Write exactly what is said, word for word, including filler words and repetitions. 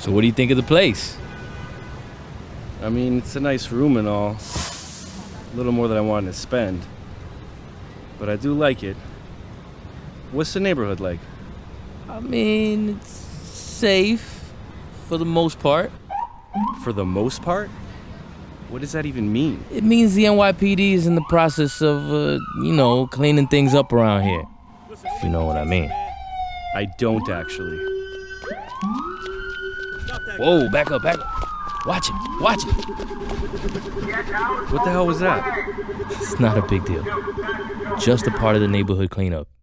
So what do you think of the place? I mean, it's a nice room and all. A little more than I wanted to spend. But I do like it. What's the neighborhood like? I mean, it's safe for the most part. For the most part? What does that even mean? It means the N Y P D is in the process of, uh, you know, cleaning things up around here. If you know what I mean. I don't actually. Whoa, back up, back up. Watch it, watch it. What the hell was that? It's not a big deal. Just a part of the neighborhood cleanup.